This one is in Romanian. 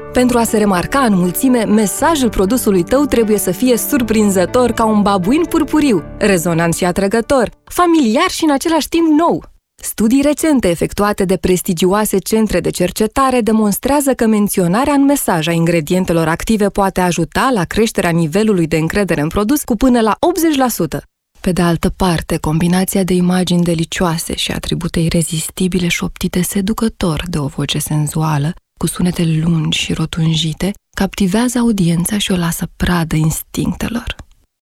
Pentru a se remarca în mulțime, mesajul produsului tău trebuie să fie surprinzător ca un babuin purpuriu, rezonant și atrăgător, familiar și în același timp nou. Studii recente efectuate de prestigioase centre de cercetare demonstrează că menționarea în mesaj a ingredientelor active poate ajuta la creșterea nivelului de încredere în produs cu până la 80%. Pe de altă parte, combinația de imagini delicioase și atribute irezistibile șoptite seducător de o voce senzuală, cu sunete lungi și rotunjite, captivează audiența și o lasă pradă instinctelor.